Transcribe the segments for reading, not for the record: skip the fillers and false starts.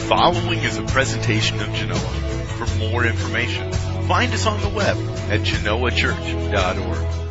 following is a presentation of Genoa. For more information, find us on the web at genoachurch.org.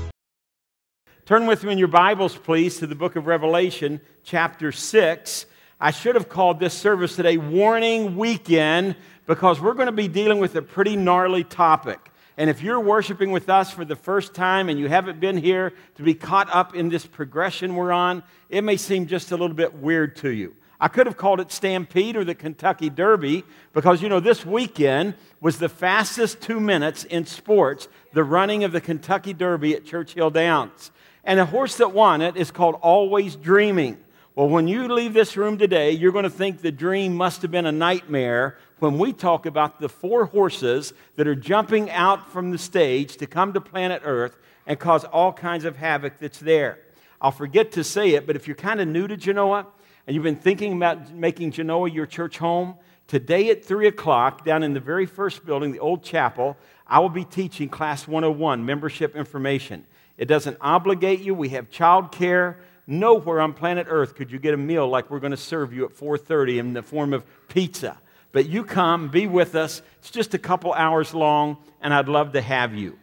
Turn with me in your Bibles, please, to the book of Revelation, chapter 6. I should have called this service today Warning Weekend because we're going to be dealing with a pretty gnarly topic. And if you're worshiping with us for the first time and you haven't been here to be caught up in this progression we're on, it may seem just a little bit weird to you. I could have called it Stampede or the Kentucky Derby because, this weekend was the fastest 2 minutes in sports, the running of the Kentucky Derby at Churchill Downs. And the horse that won it is called Always Dreaming. Well, when you leave this room today, you're going to think the dream must have been a nightmare when we talk about the 4 horses that are jumping out from the stage to come to planet Earth and cause all kinds of havoc that's there. I'll forget to say it, but if you're kind of new to Genoa and you've been thinking about making Genoa your church home, today at 3 o'clock down in the very first building, the old chapel, I will be teaching Class 101, Membership Information. It doesn't obligate you. We have child care. Nowhere on planet Earth could you get a meal like we're going to serve you at 4:30 in the form of pizza. But you come, be with us. It's just a couple hours long, and I'd love to have you.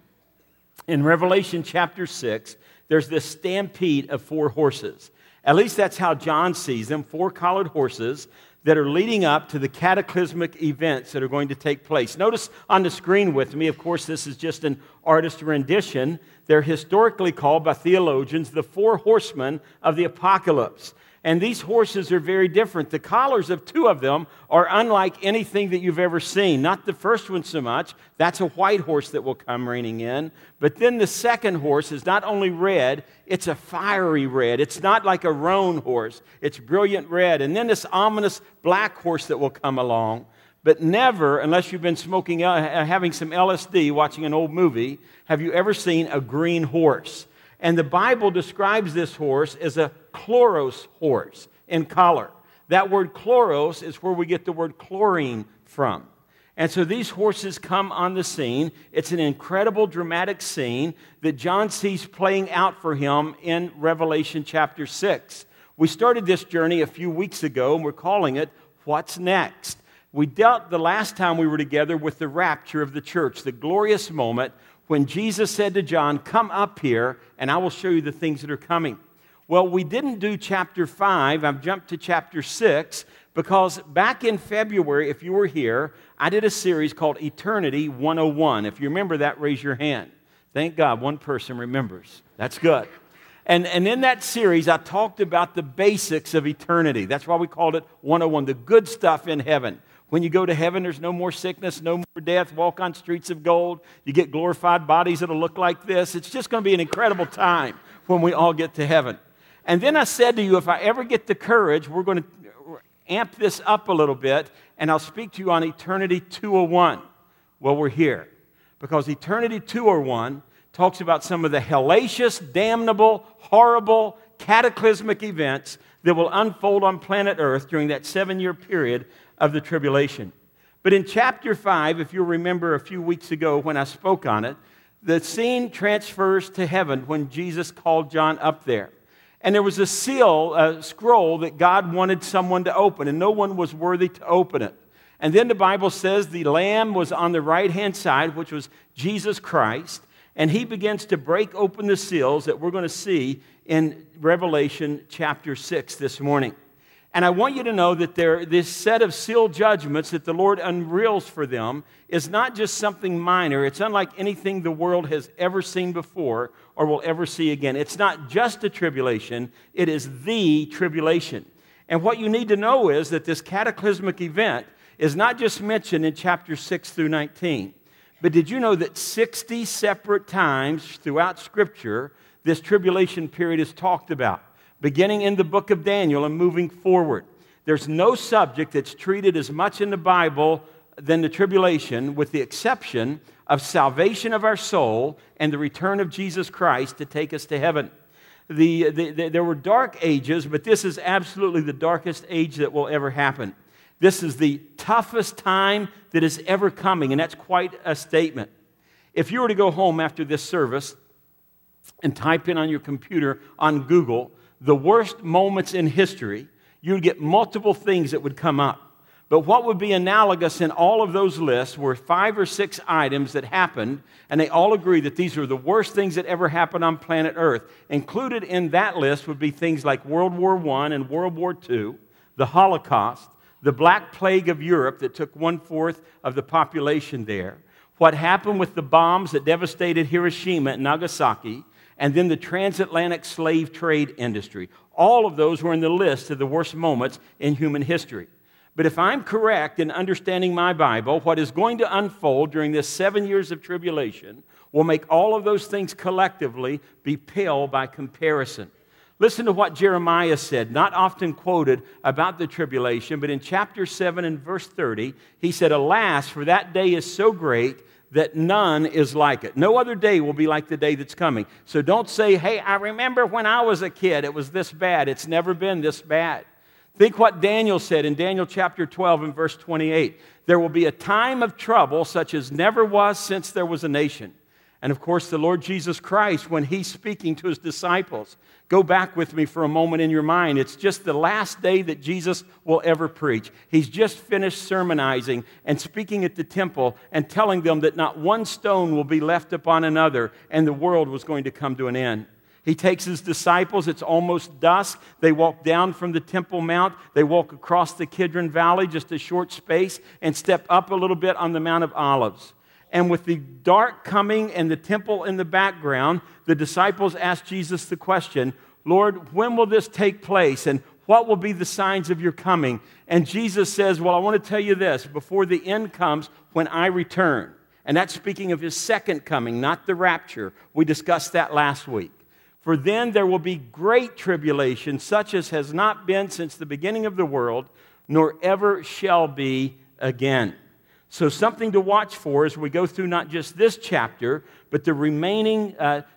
In Revelation chapter 6, there's this stampede of 4 horses. At least that's how John sees them, 4 collared horses that are leading up to the cataclysmic events that are going to take place. Notice on the screen with me, of course, this is just an artist's rendition. They're historically called by theologians the 4 horsemen of the apocalypse. And these horses are very different. The collars of 2 of them are unlike anything that you've ever seen. Not the first one so much. That's a white horse that will come reining in. But then the second horse is not only red, it's a fiery red. It's not like a roan horse. It's brilliant red. And then this ominous black horse that will come along. But never, unless you've been smoking, having some LSD, watching an old movie, have you ever seen a green horse. And the Bible describes this horse as a chloros horse in color. That word chloros is where we get the word chlorine from. And so these horses come on the scene. It's an incredible dramatic scene that John sees playing out for him in Revelation chapter 6. We started this journey a few weeks ago, and we're calling it What's Next? We dealt the last time we were together with the rapture of the church, the glorious moment when Jesus said to John, "Come up here, and I will show you the things that are coming." Well, we didn't do chapter 5. I've jumped to chapter 6 because back in February, if you were here, I did a series called Eternity 101. If you remember that, raise your hand. Thank God, one person remembers. That's good. And in that series, I talked about the basics of eternity. That's why we called it 101, the good stuff in heaven. When you go to heaven, there's no more sickness, no more death, walk on streets of gold. You get glorified bodies that'll look like this. It's just going to be an incredible time when we all get to heaven. And then I said to you, if I ever get the courage, we're going to amp this up a little bit, and I'll speak to you on Eternity 201. Well, we're here because Eternity 201 talks about some of the hellacious, damnable, horrible, cataclysmic events that will unfold on planet Earth during that 7-year period of the tribulation. But in chapter 5, if you'll remember a few weeks ago when I spoke on it, the scene transfers to heaven when Jesus called John up there. And there was a scroll that God wanted someone to open, and no one was worthy to open it. And then the Bible says the Lamb was on the right-hand side, which was Jesus Christ, and he begins to break open the seals that we're going to see in Revelation chapter 6 this morning. And I want you to know that this set of seal judgments that the Lord unveils for them is not just something minor. It's unlike anything the world has ever seen before or will ever see again. It's not just a tribulation. It is the tribulation. And what you need to know is that this cataclysmic event is not just mentioned in chapter 6 through 19. But did you know that 60 separate times throughout Scripture this tribulation period is talked about? Beginning in the book of Daniel and moving forward. There's no subject that's treated as much in the Bible than the tribulation, with the exception of salvation of our soul and the return of Jesus Christ to take us to heaven. There were dark ages, but this is absolutely the darkest age that will ever happen. This is the toughest time that is ever coming, and that's quite a statement. If you were to go home after this service and type in on your computer on Google, the worst moments in history, you'd get multiple things that would come up. But what would be analogous in all of those lists were 5 or 6 items that happened, and they all agree that these are the worst things that ever happened on planet Earth. Included in that list would be things like World War I and World War II, the Holocaust, the Black Plague of Europe that took 1/4 of the population there, what happened with the bombs that devastated Hiroshima and Nagasaki, and then the transatlantic slave trade industry. All of those were in the list of the worst moments in human history. But if I'm correct in understanding my Bible, what is going to unfold during this 7 years of tribulation will make all of those things collectively be pale by comparison. Listen to what Jeremiah said, not often quoted about the tribulation, but in chapter 7 and verse 30, he said, "Alas, for that day is so great that none is like it." No other day will be like the day that's coming. So don't say, "Hey, I remember when I was a kid, it was this bad." It's never been this bad. Think what Daniel said in Daniel chapter 12 and verse 28. "There will be a time of trouble such as never was since there was a nation." And of course, the Lord Jesus Christ, when he's speaking to his disciples, go back with me for a moment in your mind. It's just the last day that Jesus will ever preach. He's just finished sermonizing and speaking at the temple and telling them that not one stone will be left upon another, and the world was going to come to an end. He takes his disciples. It's almost dusk. They walk down from the Temple Mount. They walk across the Kidron Valley, just a short space, and step up a little bit on the Mount of Olives. And with the dark coming and the temple in the background, the disciples ask Jesus the question, "Lord, when will this take place? And what will be the signs of your coming?" And Jesus says, "Well, I want to tell you this, before the end comes, when I return." And that's speaking of his second coming, not the rapture. We discussed that last week. "For then there will be great tribulation, such as has not been since the beginning of the world, nor ever shall be again." So something to watch for as we go through not just this chapter, but the remaining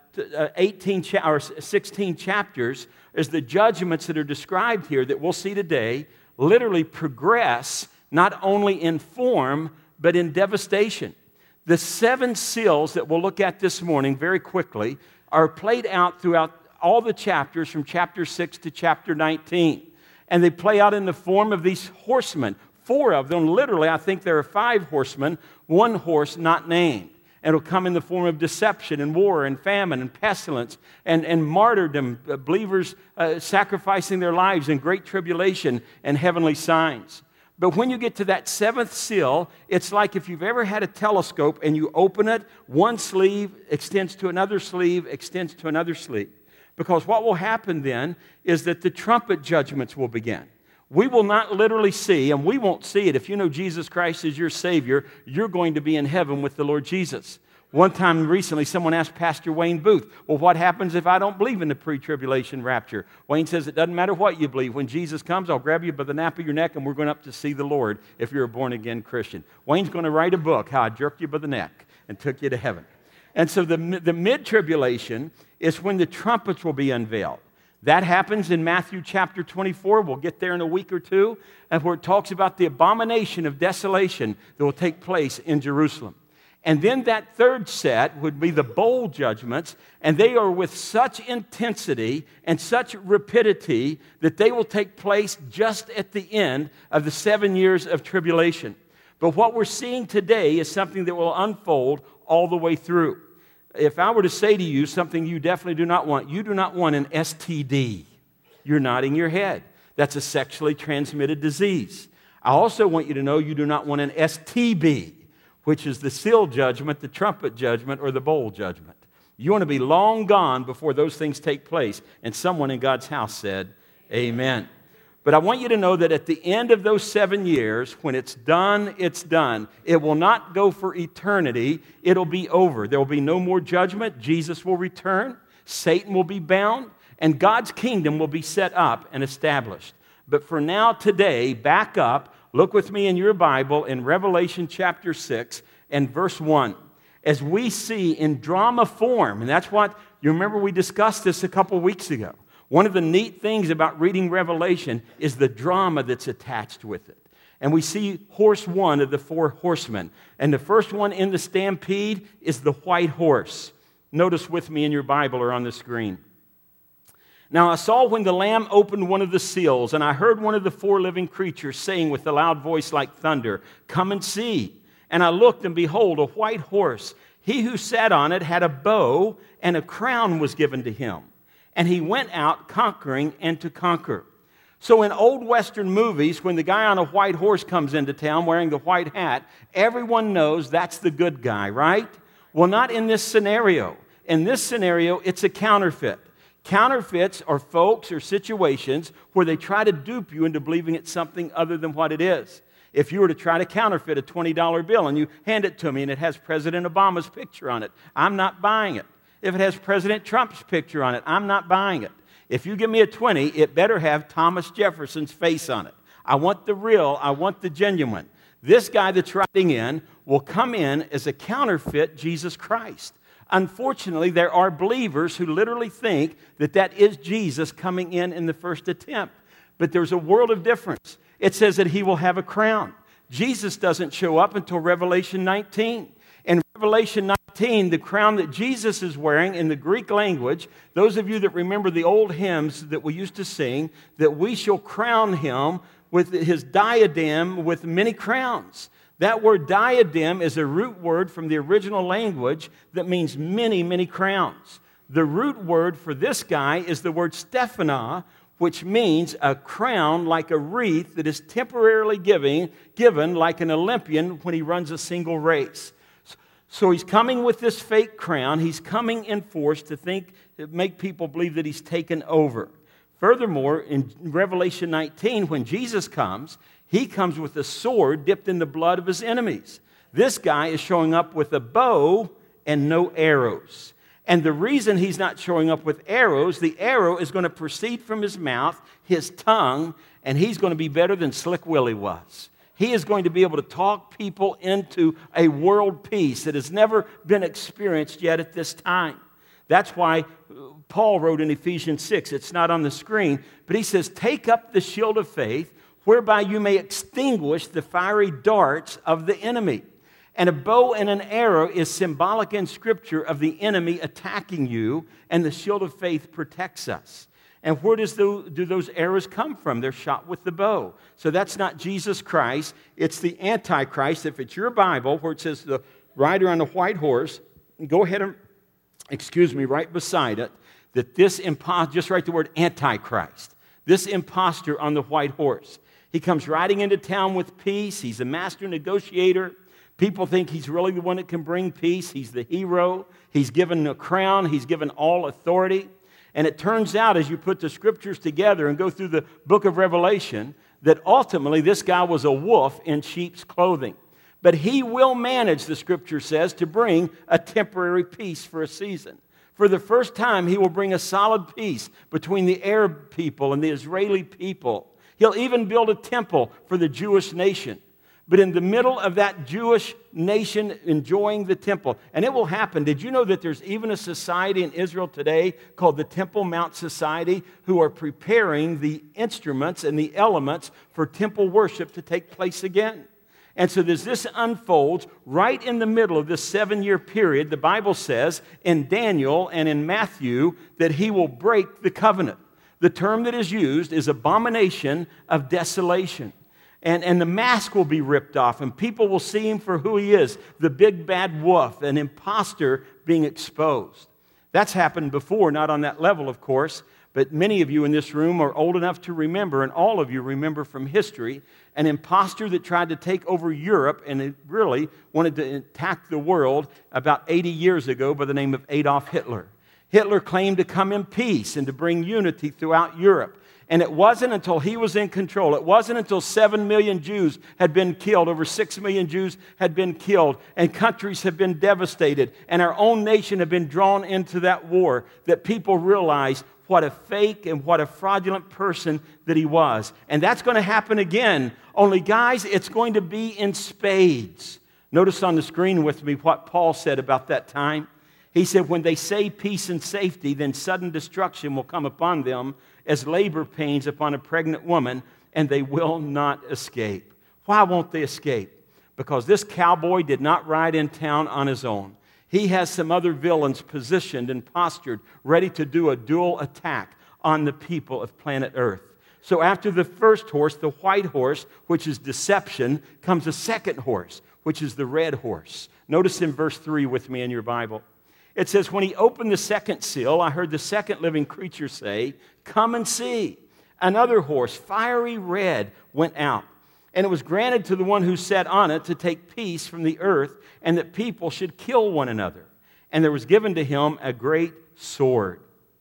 16 chapters, is the judgments that are described here that we'll see today literally progress not only in form, but in devastation. The 7 seals that we'll look at this morning very quickly are played out throughout all the chapters from chapter 6 to chapter 19. And they play out in the form of these horsemen. 4 of them, literally, I think there are 5 horsemen, 1 horse not named. And it'll come in the form of deception and war and famine and pestilence and martyrdom, believers sacrificing their lives in great tribulation and heavenly signs. But when you get to that 7th seal, it's like if you've ever had a telescope and you open it, one sleeve extends to another sleeve, extends to another sleeve. Because what will happen then is that the trumpet judgments will begin. We will not literally see, and we won't see it. If you know Jesus Christ as your Savior, you're going to be in heaven with the Lord Jesus. One time recently, someone asked Pastor Wayne Booth, "Well, what happens if I don't believe in the pre-tribulation rapture?" Wayne says, "It doesn't matter what you believe. When Jesus comes, I'll grab you by the nape of your neck, and we're going up to see the Lord if you're a born-again Christian." Wayne's going to write a book, How I Jerked You by the Neck and Took You to Heaven. And so the mid-tribulation is when the trumpets will be unveiled. That happens in Matthew chapter 24. We'll get there in a week or two, and where it talks about the abomination of desolation that will take place in Jerusalem. And then that 3rd set would be the bowl judgments, and they are with such intensity and such rapidity that they will take place just at the end of the 7 years of tribulation. But what we're seeing today is something that will unfold all the way through. If I were to say to you something you definitely do not want, you do not want an STD. You're nodding your head. That's a sexually transmitted disease. I also want you to know you do not want an STB, which is the seal judgment, the trumpet judgment, or the bowl judgment. You want to be long gone before those things take place. And someone in God's house said, amen. But I want you to know that at the end of those 7 years, when it's done, it's done. It will not go for eternity. It'll be over. There will be no more judgment. Jesus will return. Satan will be bound. And God's kingdom will be set up and established. But for now, today, back up. Look with me in your Bible in Revelation chapter 6 and verse 1. As we see in drama form, and that's what, you remember we discussed this a couple weeks ago. One of the neat things about reading Revelation is the drama that's attached with it. And we see horse 1 of the 4 horsemen. And the first one in the stampede is the white horse. Notice with me in your Bible or on the screen. Now I saw when the Lamb opened one of the seals, and I heard one of the four living creatures saying with a loud voice like thunder, "Come and see." And I looked, and behold, a white horse. He who sat on it had a bow, and a crown was given to him. And he went out conquering and to conquer. So in old Western movies, when the guy on a white horse comes into town wearing the white hat, everyone knows that's the good guy, right? Well, not in this scenario. In this scenario, it's a counterfeit. Counterfeits are folks or situations where they try to dupe you into believing it's something other than what it is. If you were to try to counterfeit a $20 bill and you hand it to me and it has President Obama's picture on it, I'm not buying it. If it has President Trump's picture on it, I'm not buying it. If you give me a 20, it better have Thomas Jefferson's face on it. I want the real, I want the genuine. This guy that's riding in will come in as a counterfeit Jesus Christ. Unfortunately, there are believers who literally think that that is Jesus coming in the first attempt. But there's a world of difference. It says that he will have a crown. Jesus doesn't show up until Revelation 19. In Revelation 19, the crown that Jesus is wearing in the Greek language, those of you that remember the old hymns that we used to sing, that we shall crown him with his diadem with many crowns. That word diadem is a root word from the original language that means many, many crowns. The root word for this guy is the word Stephana, which means a crown like a wreath that is temporarily given like an Olympian when he runs a single race. So he's coming with this fake crown. He's coming in force to make people believe that he's taken over. Furthermore, in Revelation 19, when Jesus comes, he comes with a sword dipped in the blood of his enemies. This guy is showing up with a bow and no arrows. And the reason he's not showing up with arrows, the arrow is going to proceed from his mouth, his tongue, and he's going to be better than Slick Willie was. He is going to be able to talk people into a world peace that has never been experienced yet at this time. That's why Paul wrote in Ephesians 6, it's not on the screen, but he says, "Take up the shield of faith, whereby you may extinguish the fiery darts of the enemy." And a bow and an arrow is symbolic in Scripture of the enemy attacking you, and the shield of faith protects us. And where do those arrows come from? They're shot with the bow. So that's not Jesus Christ. It's the Antichrist. If it's your Bible, where it says the rider on the white horse, go ahead and, right beside it, that this impostor, just write the word Antichrist. This impostor on the white horse. He comes riding into town with peace. He's a master negotiator. People think he's really the one that can bring peace. He's the hero. He's given a crown. He's given all authority. And it turns out, as you put the scriptures together and go through the book of Revelation, that ultimately this guy was a wolf in sheep's clothing. But he will manage, the scripture says, to bring a temporary peace for a season. For the first time, he will bring a solid peace between the Arab people and the Israeli people. He'll even build a temple for the Jewish nation. But in the middle of that Jewish nation enjoying the temple, and it will happen. Did you know that there's even a society in Israel today called the Temple Mount Society who are preparing the instruments and the elements for temple worship to take place again? And so as this unfolds, right in the middle of this 7-year period, the Bible says in Daniel and in Matthew that he will break the covenant. The term that is used is abomination of desolation. And the mask will be ripped off, and people will see him for who he is, the big bad wolf, an imposter being exposed. That's happened before, not on that level, of course, but many of you in this room are old enough to remember, and all of you remember from history, an imposter that tried to take over Europe and it really wanted to attack the world about 80 years ago by the name of Adolf Hitler. Hitler claimed to come in peace and to bring unity throughout Europe. And it wasn't until he was in control, it wasn't until 7 million Jews had been killed, over 6 million Jews had been killed, and countries have been devastated, and our own nation had been drawn into that war, that people realized what a fake and what a fraudulent person that he was. And that's going to happen again. Only, guys, it's going to be in spades. Notice on the screen with me what Paul said about that time. He said, when they say peace and safety, then sudden destruction will come upon them as labor pains upon a pregnant woman, and they will not escape. Why won't they escape? Because this cowboy did not ride in town on his own. He has some other villains positioned and postured, ready to do a dual attack. on the people of planet Earth. So after the first horse, the white horse, which is deception, comes a second horse, which is the red horse. Notice in verse 3 with me in your Bible. It says, when he opened the second seal, I heard the second living creature say, "Come and see." Another horse, fiery red, went out. And it was granted to the one who sat on it to take peace from the earth, and that people should kill one another. And there was given to him a great sword.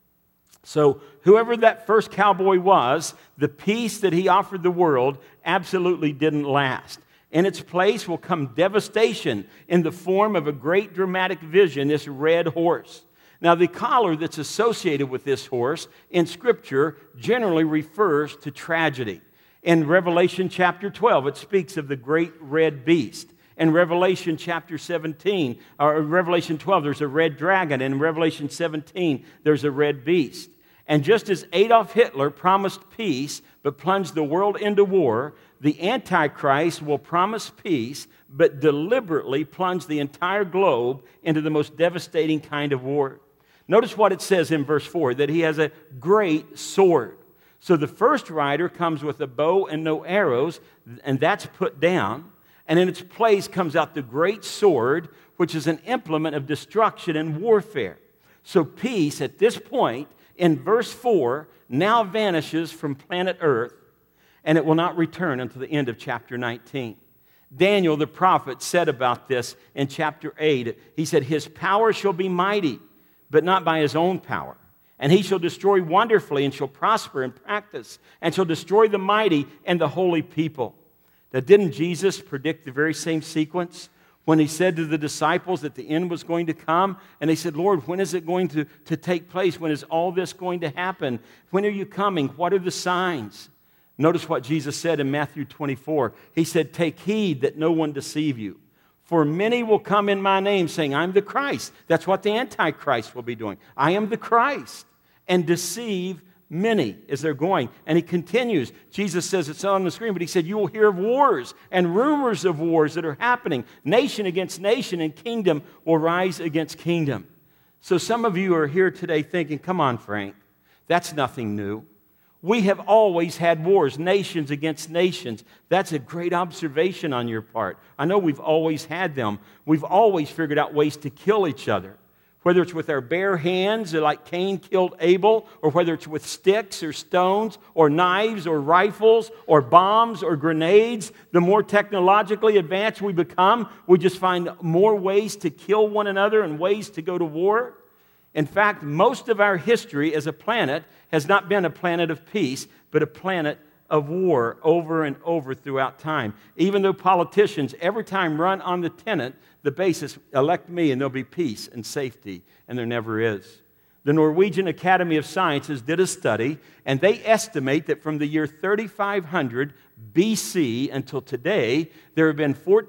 So whoever that first cowboy was, the peace that he offered the world absolutely didn't last. In its place will come devastation in the form of a great dramatic vision, this red horse. Now, the collar that's associated with this horse in Scripture generally refers to tragedy. In Revelation chapter 12, it speaks of the great red beast. In Revelation chapter 17, or Revelation 12, there's a red dragon. In Revelation 17, there's a red beast. And just as Adolf Hitler promised peace but plunged the world into war, the Antichrist will promise peace but deliberately plunge the entire globe into the most devastating kind of war. Notice what it says in verse 4, that he has a great sword. So the first rider comes with a bow and no arrows, and that's put down. And in its place comes out the great sword, which is an implement of destruction and warfare. So peace at this point, in verse 4, now vanishes from planet Earth, and it will not return until the end of chapter 19. Daniel the prophet said about this in chapter 8. He said, his power shall be mighty, but not by his own power. And he shall destroy wonderfully, and shall prosper in practice, and shall destroy the mighty and the holy people. Now, didn't Jesus predict the very same sequence when he said to the disciples that the end was going to come? And they said, Lord, when is it going to take place? When is all this going to happen? When are you coming? What are the signs? Notice what Jesus said in Matthew 24. He said, take heed that no one deceive you. For many will come in my name saying, I'm the Christ. That's what the Antichrist will be doing. I am the Christ. And deceive many as they're going. And he continues. Jesus says, it's on the screen, but he said, you will hear of wars and rumors of wars that are happening. Nation against nation, and kingdom will rise against kingdom. So some of you are here today thinking, come on, Frank, that's nothing new. We have always had wars, nations against nations. That's a great observation on your part. I know we've always had them. We've always figured out ways to kill each other. Whether it's with our bare hands, like Cain killed Abel, or whether it's with sticks or stones or knives or rifles or bombs or grenades, the more technologically advanced we become, we just find more ways to kill one another and ways to go to war. In fact, most of our history as a planet has not been a planet of peace, but a planet of war over and over throughout time. Even though politicians every time run on the tenet, the basis, elect me and there'll be peace and safety, and there never is. The Norwegian Academy of Sciences did a study, and they estimate that from the year 3500 BC until today, there have been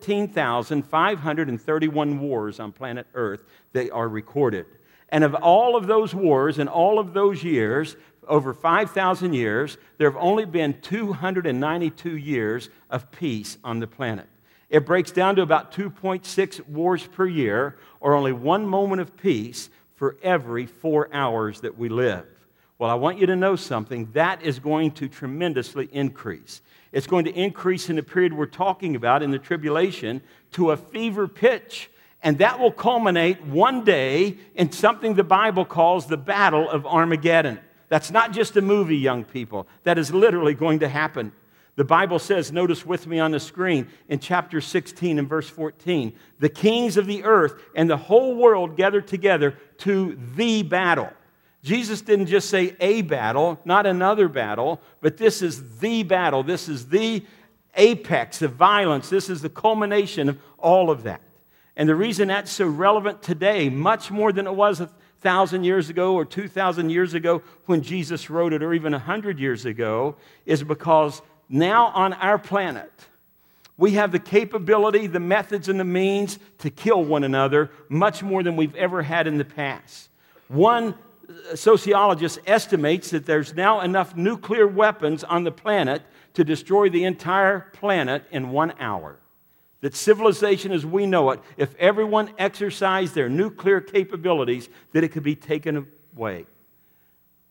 14,531 wars on planet Earth that are recorded. And of all of those wars and all of those years, over 5,000 years, there have only been 292 years of peace on the planet. It breaks down to about 2.6 wars per year, or only one moment of peace for every 4 hours that we live. Well, I want you to know something. That is going to tremendously increase. It's going to increase in the period we're talking about in the tribulation to a fever pitch. And that will culminate one day in something the Bible calls the Battle of Armageddon. That's not just a movie, young people. That is literally going to happen. The Bible says, notice with me on the screen, in chapter 16 and verse 14, the kings of the earth and the whole world gathered together to the battle. Jesus didn't just say a battle, not another battle, but this is the battle. This is the apex of violence. This is the culmination of all of that. And the reason that's so relevant today, much more than it was 1,000 years ago or 2,000 years ago when Jesus wrote it, or even 100 years ago, is because now on our planet, we have the capability, the methods, and the means to kill one another much more than we've ever had in the past. One sociologist estimates that there's now enough nuclear weapons on the planet to destroy the entire planet in 1 hour. That civilization as we know it, if everyone exercised their nuclear capabilities, that it could be taken away.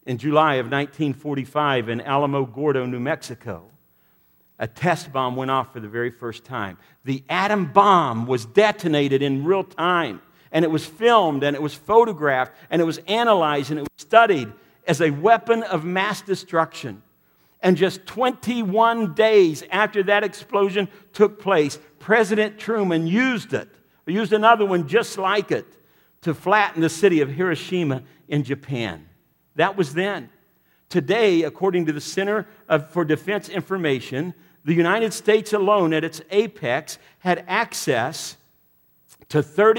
In July of 1945 in Alamo Gordo, New Mexico, a test bomb went off for the very first time. The atom bomb was detonated in real time, and it was filmed, and it was photographed, and it was analyzed, and it was studied as a weapon of mass destruction. And just 21 days after that explosion took place, President Truman used another one just like it, to flatten the city of Hiroshima in Japan. That was then. Today, according to the Center for Defense Information, the United States alone at its apex had access to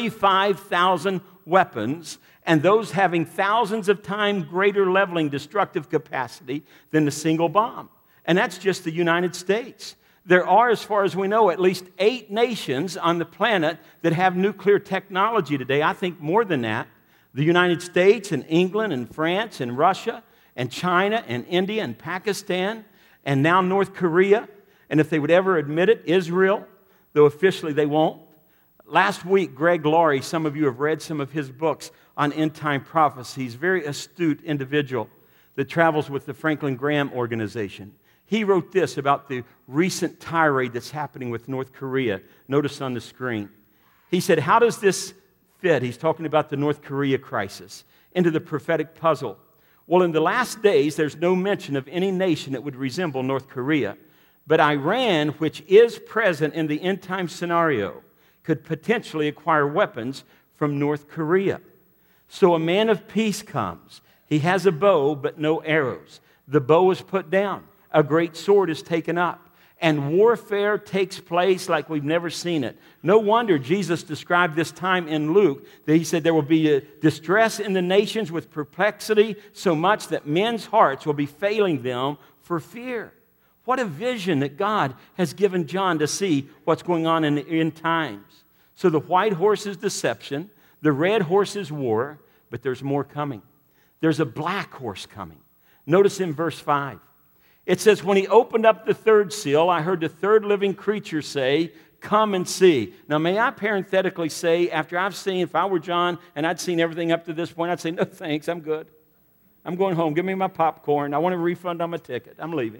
35,000 weapons, and those having thousands of times greater leveling destructive capacity than a single bomb. And that's just the United States. There are, as far as we know, at least 8 nations on the planet that have nuclear technology today. I think more than that. The United States and England and France and Russia and China and India and Pakistan and now North Korea. And if they would ever admit it, Israel, though officially they won't. Last week, Greg Laurie, some of you have read some of his books on end-time prophecy. He's a very astute individual that travels with the Franklin Graham Organization. He wrote this about the recent tirade that's happening with North Korea. Notice on the screen. He said, how does this fit? He's talking about the North Korea crisis into the prophetic puzzle. Well, in the last days, there's no mention of any nation that would resemble North Korea. But Iran, which is present in the end-time scenario, could potentially acquire weapons from North Korea. So a man of peace comes. He has a bow, but no arrows. The bow is put down. A great sword is taken up. And warfare takes place like we've never seen it. No wonder Jesus described this time in Luke that he said there will be a distress in the nations with perplexity so much that men's hearts will be failing them for fear. What a vision that God has given John to see what's going on in the end times. So the white horse is deception, the red horse is war, but there's more coming. There's a black horse coming. Notice in verse 5. It says, when he opened up the third seal, I heard the third living creature say, come and see. Now, may I parenthetically say, after I've seen, if I were John and I'd seen everything up to this point, I'd say, no thanks, I'm good. I'm going home. Give me my popcorn. I want a refund on my ticket. I'm leaving.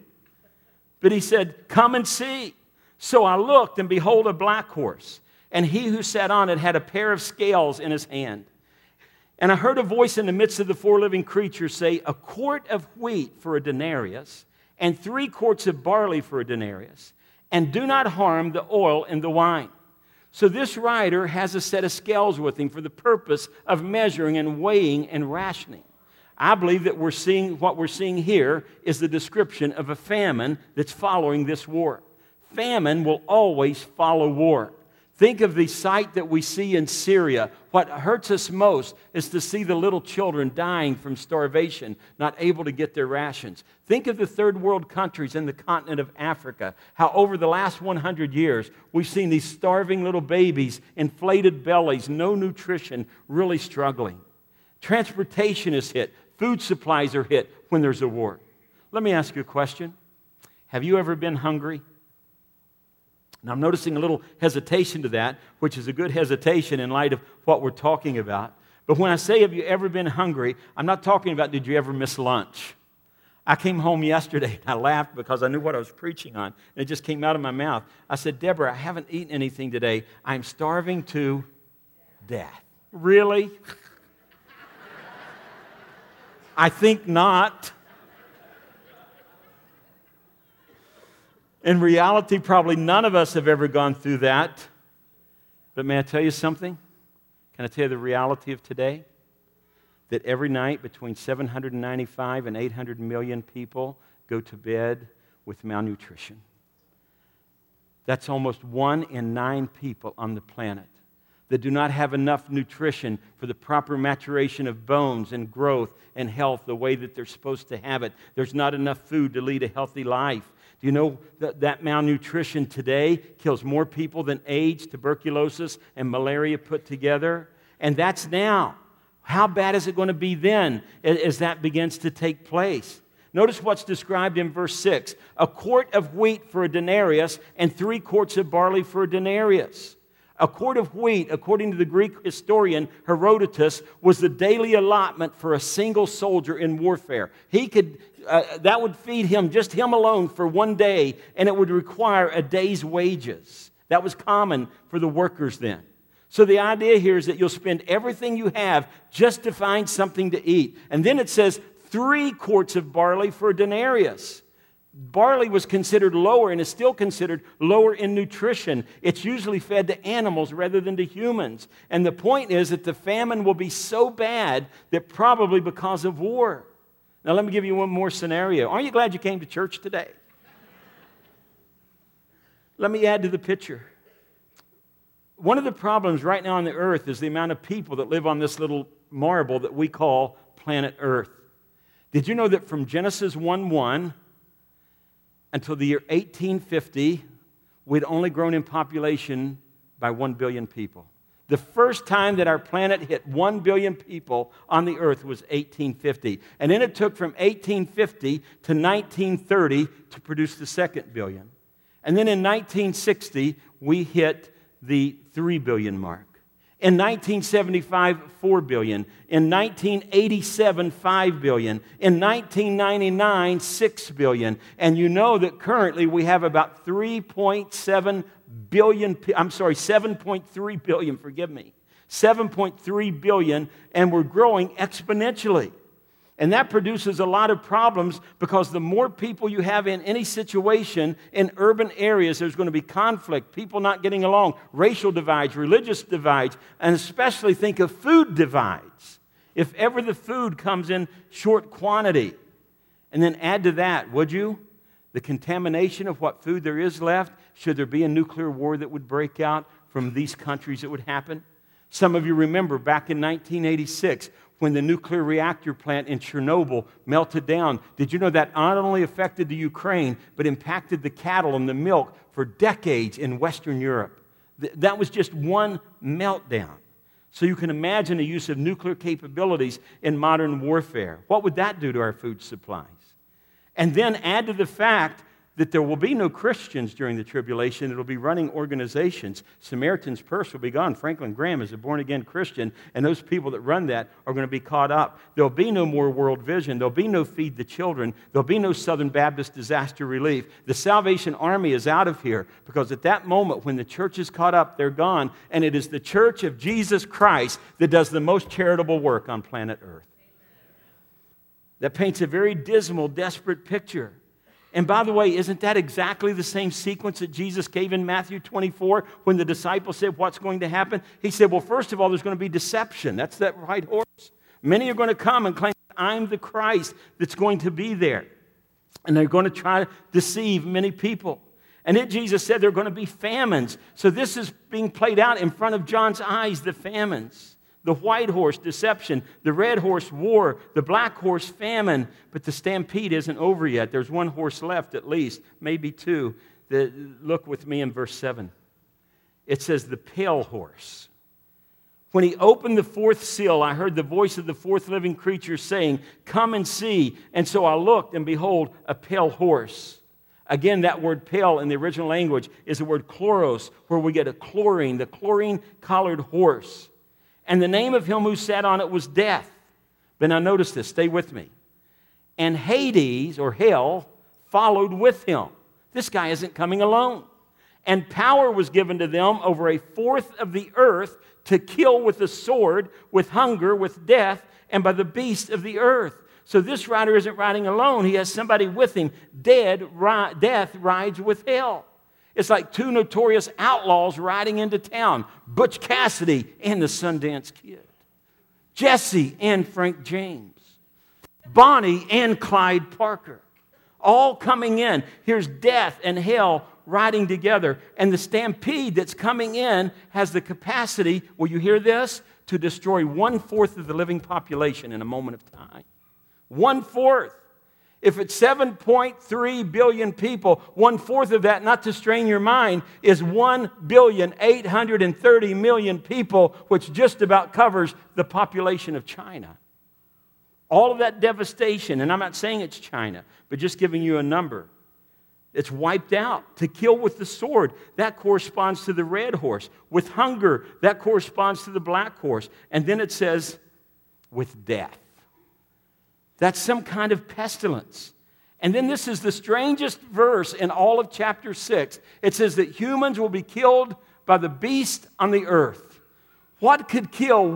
But he said, come and see. So I looked, and behold, a black horse. And he who sat on it had a pair of scales in his hand. And I heard a voice in the midst of the 4 living creatures say, a quart of wheat for a denarius, and 3 quarts of barley for a denarius, and do not harm the oil and the wine. So this rider has a set of scales with him for the purpose of measuring and weighing and rationing. I believe that what we're seeing here is the description of a famine that's following this war. Famine will always follow war. Think of the sight that we see in Syria. What hurts us most is to see the little children dying from starvation, not able to get their rations. Think of the third world countries in the continent of Africa, how over the last 100 years, we've seen these starving little babies, inflated bellies, no nutrition, really struggling. Transportation is hit. Food supplies are hit when there's a war. Let me ask you a question. Have you ever been hungry? Now, I'm noticing a little hesitation to that, which is a good hesitation in light of what we're talking about. But when I say, have you ever been hungry, I'm not talking about did you ever miss lunch. I came home yesterday and I laughed because I knew what I was preaching on, and it just came out of my mouth. I said, Deborah, I haven't eaten anything today. I'm starving to death. Really? I think not. In reality, probably none of us have ever gone through that. But may I tell you something? Can I tell you the reality of today? That every night between 795 and 800 million people go to bed with malnutrition. That's almost 1 in 9 people on the planet that do not have enough nutrition for the proper maturation of bones and growth and health the way that they're supposed to have it. There's not enough food to lead a healthy life. Do you know that malnutrition today kills more people than AIDS, tuberculosis, and malaria put together? And that's now. How bad is it going to be then as that begins to take place? Notice what's described in verse 6. A quart of wheat for a denarius and 3 quarts of barley for a denarius. A quart of wheat, according to the Greek historian Herodotus, was the daily allotment for a single soldier in warfare. That would feed him, just him alone, for one day, and it would require a day's wages. That was common for the workers then. So the idea here is that you'll spend everything you have just to find something to eat. And then it says 3 quarts of barley for a denarius. Barley was considered lower and is still considered lower in nutrition. It's usually fed to animals rather than to humans. And the point is that the famine will be so bad that probably because of war. Now let me give you one more scenario. Aren't you glad you came to church today? Let me add to the picture. One of the problems right now on the earth is the amount of people that live on this little marble that we call planet Earth. Did you know that from Genesis 1:1 until the year 1850, we'd only grown in population by 1 billion people? The first time that our planet hit 1 billion people on the earth was 1850. And then it took from 1850 to 1930 to produce the second billion. And then in 1960, we hit the 3 billion mark. In 1975, 4 billion. In 1987, 5 billion. In 1999, 6 billion. And you know that currently we have about 7.3 billion, forgive me. 7.3 billion, and we're growing exponentially. And that produces a lot of problems because the more people you have in any situation in urban areas, there's going to be conflict, people not getting along, racial divides, religious divides, and especially think of food divides. If ever the food comes in short quantity. And then add to that, would you, the contamination of what food there is left, should there be a nuclear war that would break out from these countries, it would happen. Some of you remember back in 1986, when the nuclear reactor plant in Chernobyl melted down. Did you know that not only affected the Ukraine, but impacted the cattle and the milk for decades in Western Europe? That was just one meltdown. So you can imagine the use of nuclear capabilities in modern warfare. What would that do to our food supplies? And then add to the fact that there will be no Christians during the tribulation. It will be running organizations. Samaritan's Purse will be gone. Franklin Graham is a born-again Christian, and those people that run that are going to be caught up. There will be no more World Vision. There will be no Feed the Children. There will be no Southern Baptist Disaster Relief. The Salvation Army is out of here because at that moment when the church is caught up, they're gone, and it is the church of Jesus Christ that does the most charitable work on planet Earth. That paints a very dismal, desperate picture. And by the way, isn't that exactly the same sequence that Jesus gave in Matthew 24 when the disciples said, what's going to happen? He said, well, first of all, there's going to be deception. That's that white horse. Many are going to come and claim, I'm the Christ that's going to be there. And they're going to try to deceive many people. And then Jesus said there are going to be famines. So this is being played out in front of John's eyes, the famines. The white horse, deception. The red horse, war. The black horse, famine. But the stampede isn't over yet. There's one horse left at least, maybe two. Look with me in verse 7. It says the pale horse. When he opened the fourth seal, I heard the voice of the fourth living creature saying, come and see. And so I looked, and behold, a pale horse. Again, that word pale in the original language is the word chloros, where we get a chlorine, the chlorine-collared horse. And the name of him who sat on it was Death. But now notice this, stay with me. And Hades, or hell, followed with him. This guy isn't coming alone. And power was given to them over a fourth of the earth to kill with the sword, with hunger, with death, and by the beasts of the earth. So this rider isn't riding alone. He has somebody with him. Death rides with hell. It's like two notorious outlaws riding into town. Butch Cassidy and the Sundance Kid. Jesse and Frank James. Bonnie and Clyde Parker. All coming in. Here's death and hell riding together. And the stampede that's coming in has the capacity, will you hear this? To destroy 1/4 of the living population in a moment of time. 1/4. If it's 7.3 billion people, 1/4 of that, not to strain your mind, is 1,830,000,000 people, which just about covers the population of China. All of that devastation, and I'm not saying it's China, but just giving you a number. It's wiped out. To kill with the sword, that corresponds to the red horse. With hunger, that corresponds to the black horse. And then it says, with death. That's some kind of pestilence. And then this is the strangest verse in all of chapter 6. It says that humans will be killed by the beast on the earth. What could kill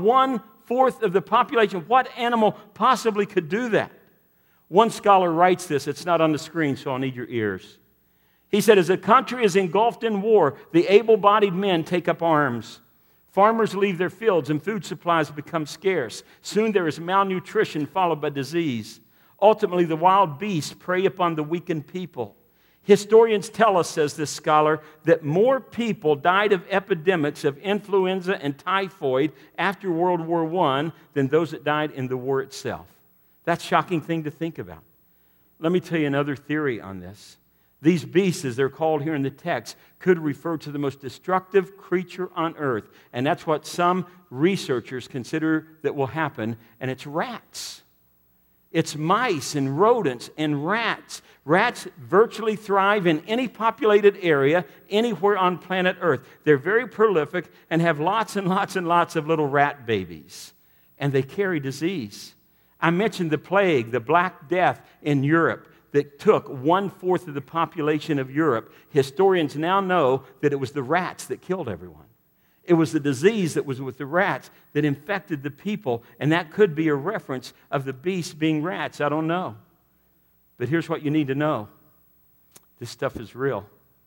1/4 of the population? What animal possibly could do that? One scholar writes this. It's not on the screen, so I'll need your ears. He said, as a country is engulfed in war, the able-bodied men take up arms. Farmers leave their fields and food supplies become scarce. Soon there is malnutrition followed by disease. Ultimately, the wild beasts prey upon the weakened people. Historians tell us, says this scholar, that more people died of epidemics of influenza and typhoid after World War I than those that died in the war itself. That's a shocking thing to think about. Let me tell you another theory on this. These beasts, as they're called here in the text, could refer to the most destructive creature on earth. And that's what some researchers consider that will happen, and it's rats. It's mice and rodents and rats. Rats virtually thrive in any populated area anywhere on planet Earth. They're very prolific and have lots and lots and lots of little rat babies. And they carry disease. I mentioned the plague, the Black Death in Europe that took 1/4 of the population of Europe. Historians now know that it was the rats that killed everyone. It was the disease that was with the rats that infected the people, and that could be a reference of the beasts being rats. I don't know. But here's what you need to know. This stuff is real.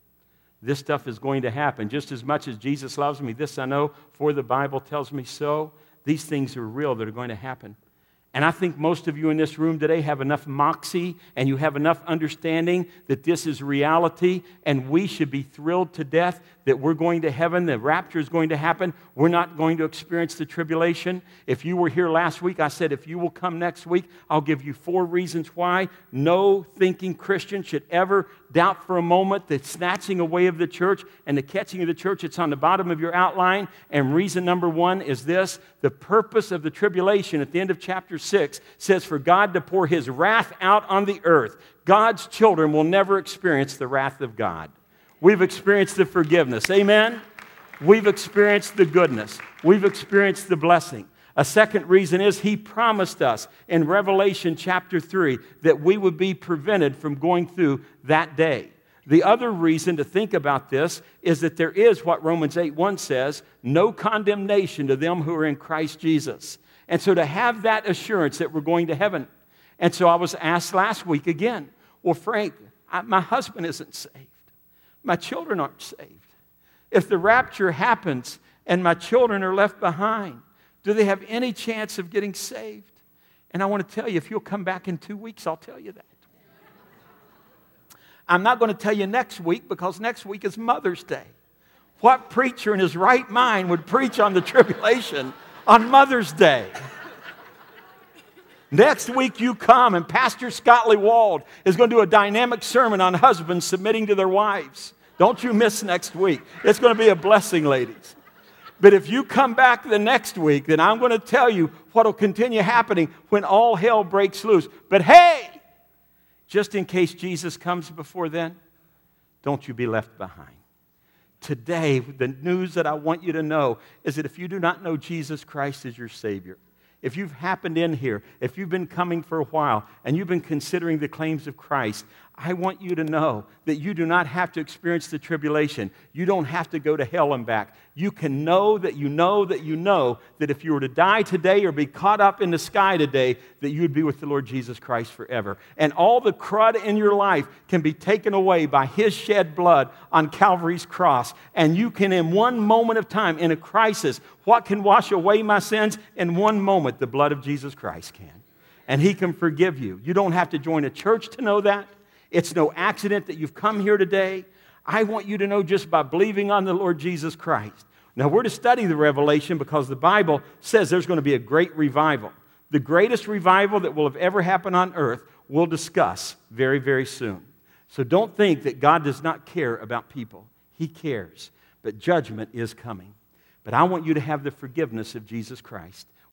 This stuff is going to happen. Just as much as Jesus loves me, this I know, for the Bible tells me so. These things are real that are going to happen. And I think most of you in this room today have enough moxie and you have enough understanding that this is reality, and we should be thrilled to death that we're going to heaven, the rapture is going to happen. We're not going to experience the tribulation. If you were here last week, I said if you will come next week, I'll give you 4 reasons why no thinking Christian should ever doubt for a moment the snatching away of the church and the catching of the church. It's on the bottom of your outline. And reason number 1 is this: the purpose of the tribulation at the end of chapter 6 says for God to pour His wrath out on the earth. God's children will never experience the wrath of God. We've experienced the forgiveness. Amen? We've experienced the goodness. We've experienced the blessing. A second reason is He promised us in Revelation chapter 3 that we would be prevented from going through that day. The other reason to think about this is that there is what Romans 8:1 says, no condemnation to them who are in Christ Jesus. And so to have that assurance that we're going to heaven. And so I was asked last week again, well, Frank, my husband isn't saved. My children aren't saved. If the rapture happens and my children are left behind, do they have any chance of getting saved? And I want to tell you, if you'll come back in 2 weeks, I'll tell you that. I'm not going to tell you next week because next week is Mother's Day. What preacher in his right mind would preach on the tribulation on Mother's Day? Next week you come and Pastor Scott Lewald is going to do a dynamic sermon on husbands submitting to their wives. Don't you miss next week. It's going to be a blessing, ladies. But if you come back the next week, then I'm going to tell you what will continue happening when all hell breaks loose. But hey, just in case Jesus comes before then, don't you be left behind. Today, the news that I want you to know is that if you do not know Jesus Christ as your Savior, if you've happened in here, if you've been coming for a while, and you've been considering the claims of Christ, I want you to know that you do not have to experience the tribulation. You don't have to go to hell and back. You can know that you know that you know that if you were to die today or be caught up in the sky today, that you would be with the Lord Jesus Christ forever. And all the crud in your life can be taken away by His shed blood on Calvary's cross. And you can, in one moment of time, in a crisis, what can wash away my sins? In one moment, the blood of Jesus Christ can. And He can forgive you. You don't have to join a church to know that. It's no accident that you've come here today. I want you to know just by believing on the Lord Jesus Christ. Now, we're to study the Revelation because the Bible says there's going to be a great revival. The greatest revival that will have ever happened on earth we'll discuss very, very soon. So don't think that God does not care about people. He cares. But judgment is coming. But I want you to have the forgiveness of Jesus Christ.